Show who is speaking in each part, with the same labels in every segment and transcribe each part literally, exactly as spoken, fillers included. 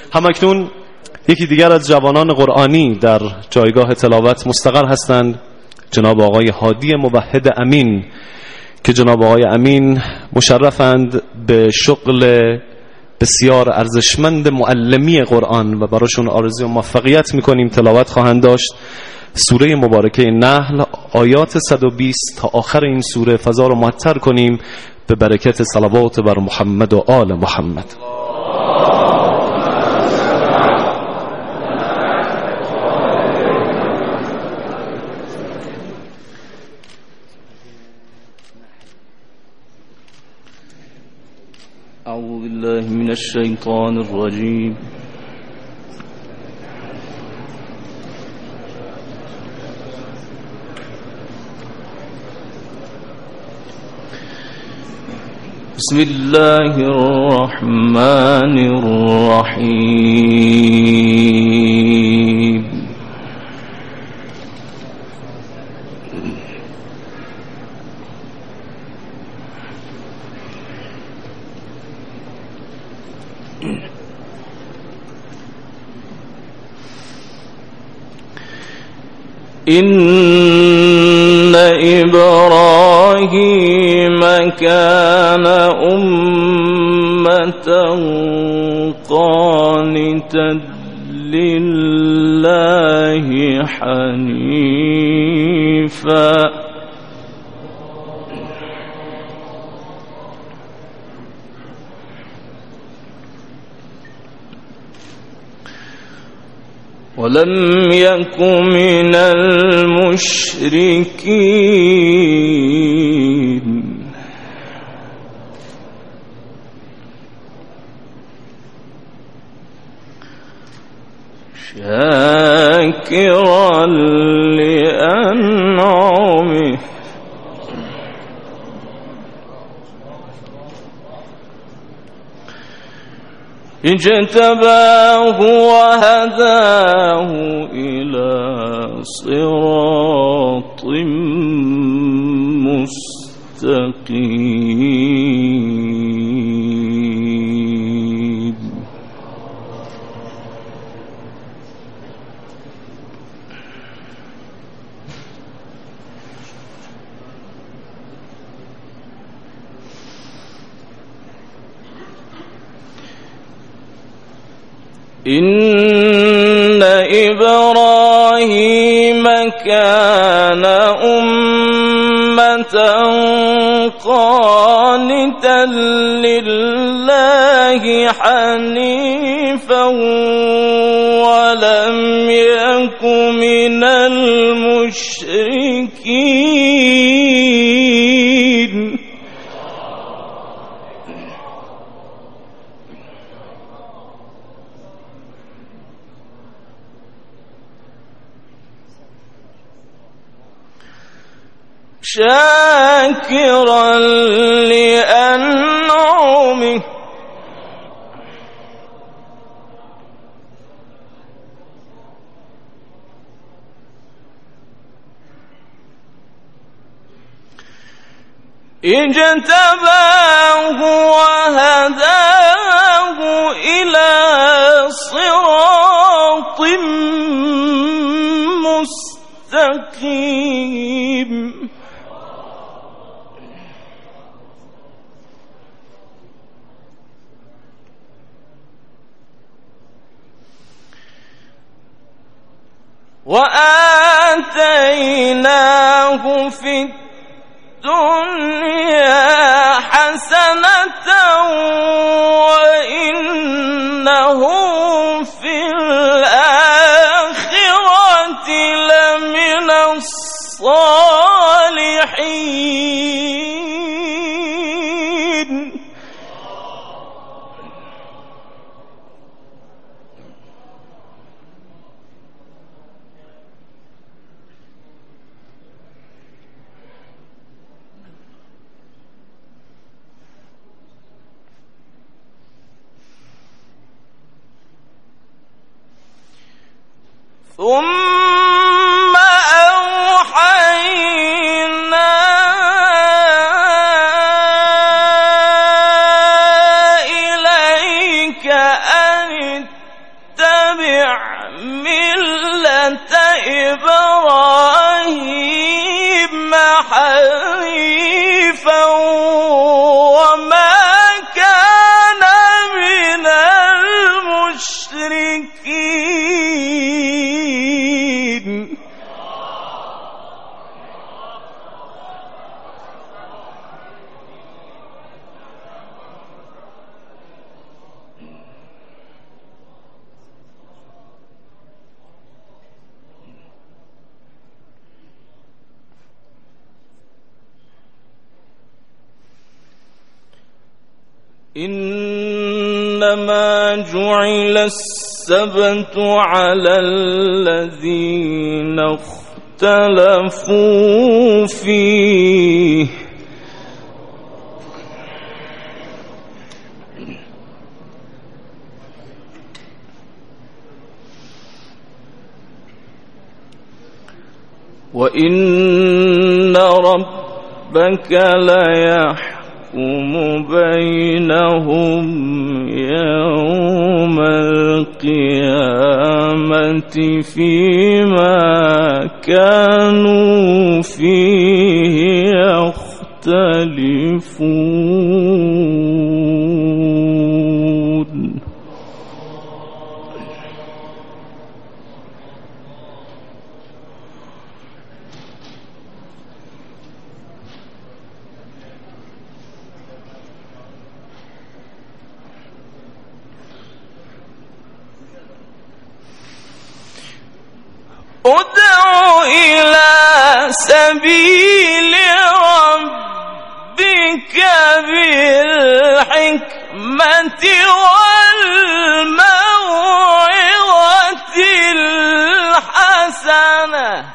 Speaker 1: همکنون یکی دیگر از جوانان قرآنی در جایگاه تلاوت مستقر هستند، جناب آقای هادی موحد امین، که جناب آقای امین مشرفند به شغل بسیار ارزشمند معلمی قرآن و براشون آرزوی موفقیت میکنیم. تلاوت خواهند داشت سوره مبارکه نحل آیات صد و بیست تا آخر این سوره. فضا رو معطر کنیم به برکت صلوات بر محمد و آل محمد.
Speaker 2: أعوذ بالله من الشيطان الرجيم. بسم الله الرحمن الرحيم. إن إبراهيم كان أمة قانتا لله حنيفا ولم يك من المشركين. شاكرا لأنعمه اجتباه وهداه إلى صراط مستقيم. إن إبراهيم كان أمة قانتا لله حنيفا ولم يك من المشركين. شاكرا لأنعمه اجتباه وهداه إلى صراط مستقيم. وآتيناه في الدنيا حسنة وإنه في الآخرة لمن الصالحين. ثم أوحينا إليك أن
Speaker 3: إبراهيم حنيفا وما كان من المشركين. إنما جعل السبت على الذين اختلفوا فيه وإن ربك ليحكم بينهم يوم القيامة فيما كانوا فيه يختلفون. ادع إلى سبيل ربك بالحكمة والموعظة الحسنة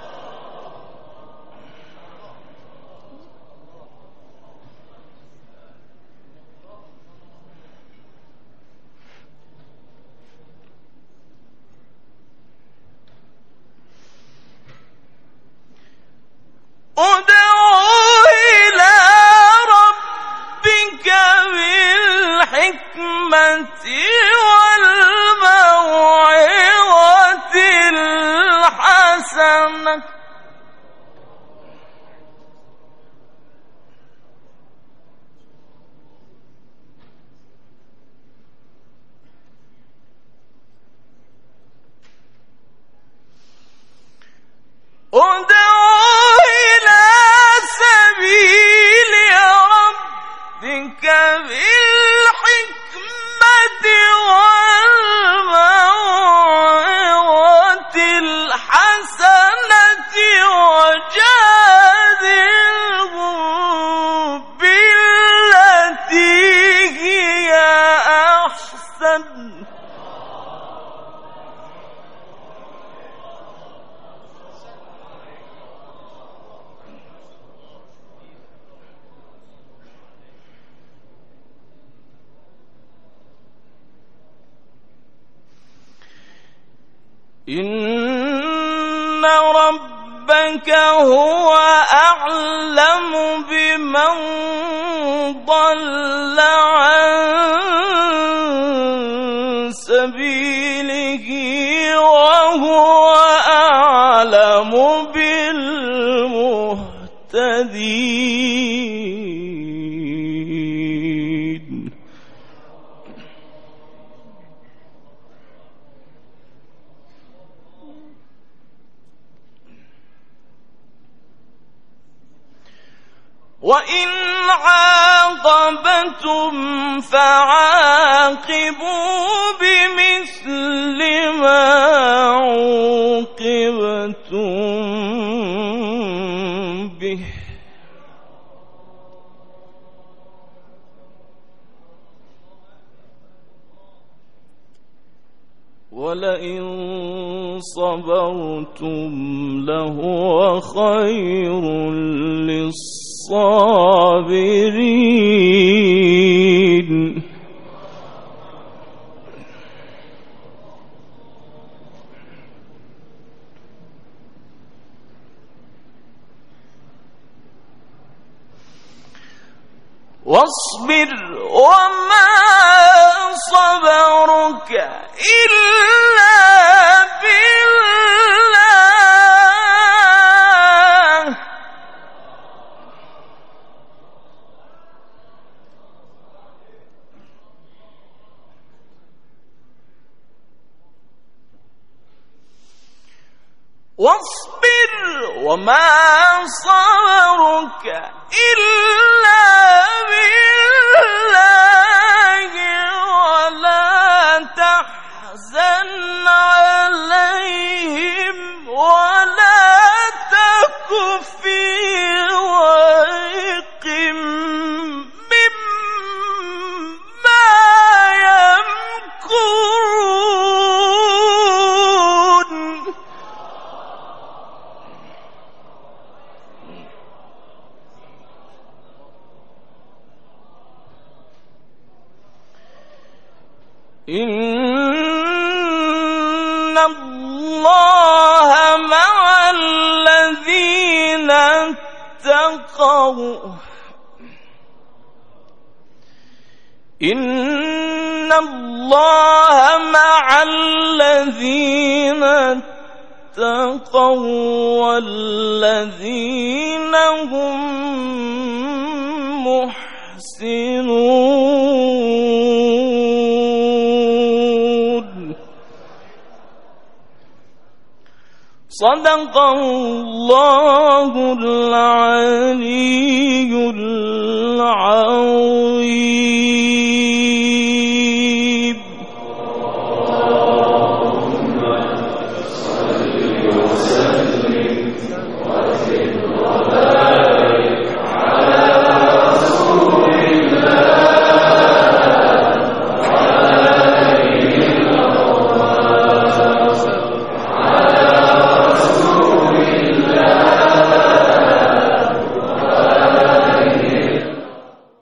Speaker 3: ادعوا إلى ربك بالحكمة والموعظة الحسنة ادعوا إلى سبيل ربك بالحكمة والموعظة الحسنة وجادلهم بالتي هي أحسن إن ربك هو أعلم بمن ضل عن سبيله وهو أعلم بالمهتدين. وإن عاقبتم فعاقبوا بمثل ما عوقبتم به ولئن صبرتم لهو خير للصابرين. واصبر وما صبرك إلا بالله واصبر وما صبرك إلا بالله ولا تحزن عليهم ولا تك في ضيق مما يمكرون. إن الله مع الذين اتقوا إن الله مع الذين اتقوا والذين هم محسنون. صدق الله العلي العظيم.